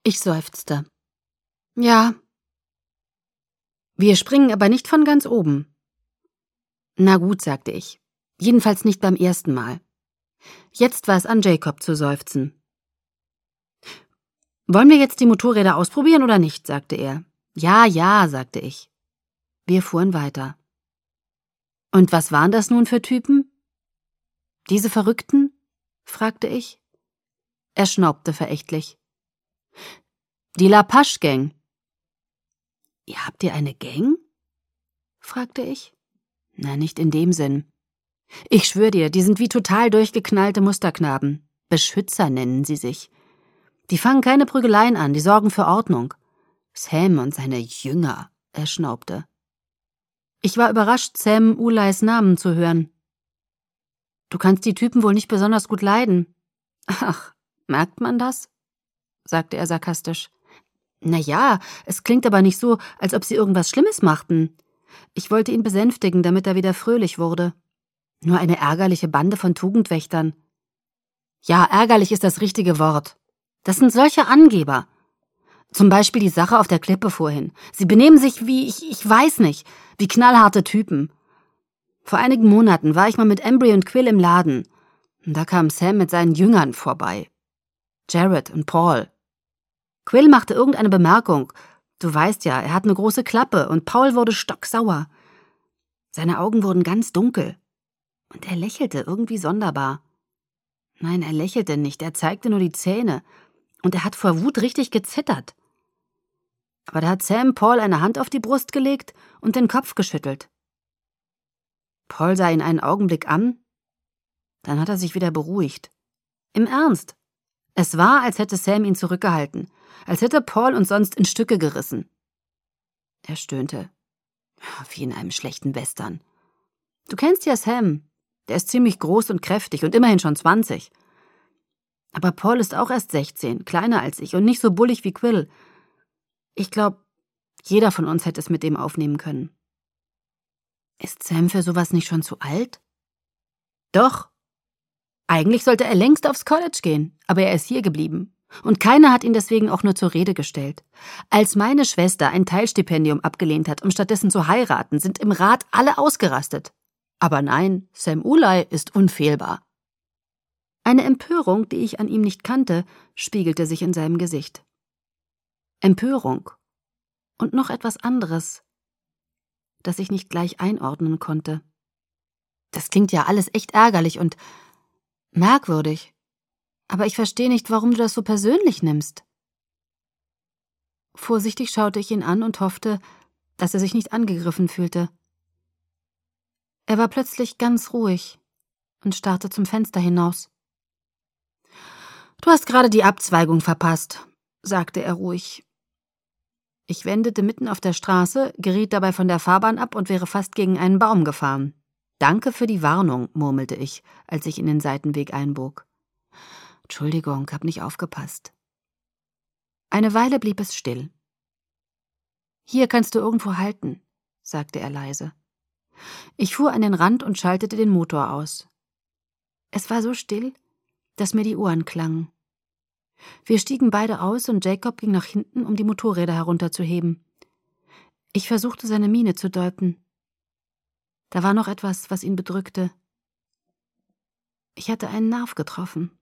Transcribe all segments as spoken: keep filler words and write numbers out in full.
Ich seufzte. Ja. Wir springen aber nicht von ganz oben. Na gut, sagte ich. Jedenfalls nicht beim ersten Mal. Jetzt war es an Jacob zu seufzen. Wollen wir jetzt die Motorräder ausprobieren oder nicht, sagte er. Ja, ja, sagte ich. Wir fuhren weiter. Und was waren das nun für Typen? Diese Verrückten? Fragte ich. Er schnaubte verächtlich. Die Lapasch-Gang. Ihr habt ihr eine Gang? Fragte ich. Na, nicht in dem Sinn. Ich schwör dir, die sind wie total durchgeknallte Musterknaben. Beschützer nennen sie sich. Die fangen keine Prügeleien an, die sorgen für Ordnung. Sam und seine Jünger, er schnaubte. Ich war überrascht, Sam Ulais Namen zu hören. Du kannst die Typen wohl nicht besonders gut leiden. Ach, merkt man das? Sagte er sarkastisch. Na ja, es klingt aber nicht so, als ob sie irgendwas Schlimmes machten. Ich wollte ihn besänftigen, damit er wieder fröhlich wurde. Nur eine ärgerliche Bande von Tugendwächtern. Ja, ärgerlich ist das richtige Wort. Das sind solche Angeber. Zum Beispiel die Sache auf der Klippe vorhin. Sie benehmen sich wie, ich, ich weiß nicht, wie knallharte Typen. Vor einigen Monaten war ich mal mit Embry und Quill im Laden. Und da kam Sam mit seinen Jüngern vorbei. Jared und Paul. Quill machte irgendeine Bemerkung. Du weißt ja, er hat eine große Klappe und Paul wurde stocksauer. Seine Augen wurden ganz dunkel. Und er lächelte irgendwie sonderbar. Nein, er lächelte nicht, er zeigte nur die Zähne. Und er hat vor Wut richtig gezittert. Aber da hat Sam Paul eine Hand auf die Brust gelegt und den Kopf geschüttelt. Paul sah ihn einen Augenblick an, dann hat er sich wieder beruhigt. Im Ernst. Es war, als hätte Sam ihn zurückgehalten, als hätte Paul uns sonst in Stücke gerissen. Er stöhnte. Wie in einem schlechten Western. Du kennst ja Sam. Der ist ziemlich groß und kräftig und immerhin schon zwanzig. Aber Paul ist auch erst sechzehn, kleiner als ich und nicht so bullig wie Quill. Ich glaube, jeder von uns hätte es mit dem aufnehmen können. Ist Sam für sowas nicht schon zu alt? Doch. Eigentlich sollte er längst aufs College gehen, aber er ist hier geblieben. Und keiner hat ihn deswegen auch nur zur Rede gestellt. Als meine Schwester ein Teilstipendium abgelehnt hat, um stattdessen zu heiraten, sind im Rat alle ausgerastet. Aber nein, Sam Ulai ist unfehlbar. Eine Empörung, die ich an ihm nicht kannte, spiegelte sich in seinem Gesicht. Empörung. Und noch etwas anderes, das ich nicht gleich einordnen konnte. Das klingt ja alles echt ärgerlich und merkwürdig. Aber ich verstehe nicht, warum du das so persönlich nimmst. Vorsichtig schaute ich ihn an und hoffte, dass er sich nicht angegriffen fühlte. Er war plötzlich ganz ruhig und starrte zum Fenster hinaus. »Du hast gerade die Abzweigung verpasst«, sagte er ruhig. Ich wendete mitten auf der Straße, geriet dabei von der Fahrbahn ab und wäre fast gegen einen Baum gefahren. »Danke für die Warnung«, murmelte ich, als ich in den Seitenweg einbog. »Entschuldigung, hab nicht aufgepasst.« Eine Weile blieb es still. »Hier kannst du irgendwo halten«, sagte er leise. Ich fuhr an den Rand und schaltete den Motor aus. Es war so still, dass mir die Ohren klangen. Wir stiegen beide aus und Jacob ging nach hinten, um die Motorräder herunterzuheben. Ich versuchte, seine Miene zu deuten. Da war noch etwas, was ihn bedrückte. Ich hatte einen Nerv getroffen.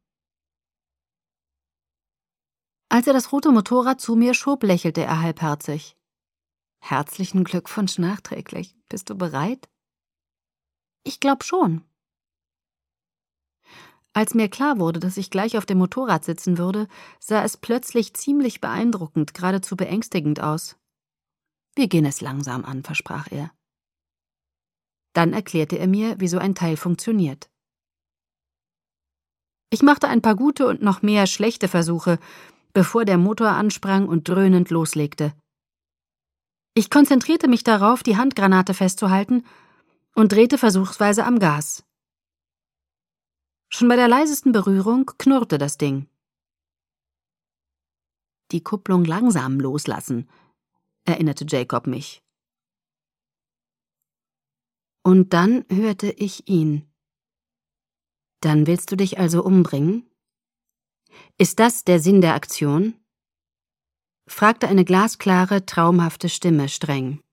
Als er das rote Motorrad zu mir schob, lächelte er halbherzig. »Herzlichen Glückwunsch nachträglich. Bist du bereit?« »Ich glaub schon.« Als mir klar wurde, dass ich gleich auf dem Motorrad sitzen würde, sah es plötzlich ziemlich beeindruckend, geradezu beängstigend aus. »Wir gehen es langsam an«, versprach er. Dann erklärte er mir, wie so ein Teil funktioniert. Ich machte ein paar gute und noch mehr schlechte Versuche, bevor der Motor ansprang und dröhnend loslegte. Ich konzentrierte mich darauf, die Handgranate festzuhalten und drehte versuchsweise am Gas. Schon bei der leisesten Berührung knurrte das Ding. »Die Kupplung langsam loslassen«, erinnerte Jacob mich. Und dann hörte ich ihn. »Dann willst du dich also umbringen? Ist das der Sinn der Aktion?« fragte eine glasklare, traumhafte Stimme streng.